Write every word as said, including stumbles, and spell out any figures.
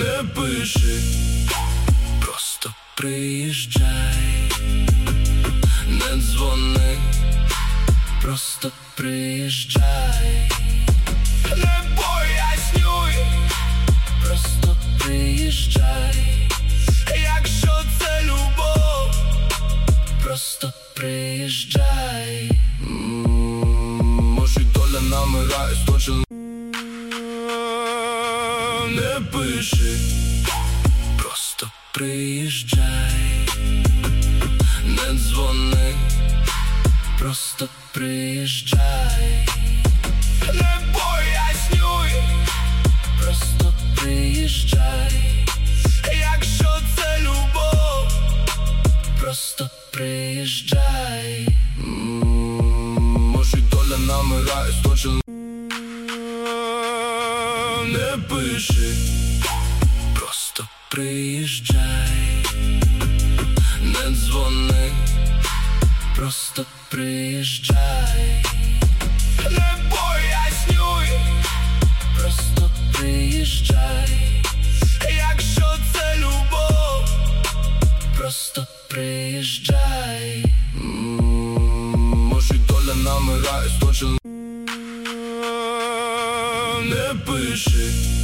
Не пиши, просто приїжджай. Не дзвони, просто приїжджай. Не пояснюй, просто приїжджай. Якщо це любов, просто приїжджай. Може доля намирає сточила. Не пиши, просто приїжджай. Не дзвони, просто приїжджай. Не пояснюй, просто приїжджай. Якщо це любов, просто приїжджай. Може доля намирає сточила. Не пиши, просто приїжджай. Не дзвони, просто приїжджай. Не пояснюй, просто приїжджай. Якщо це любов, просто приїжджай. Може доля намирає сточила. Не пиши,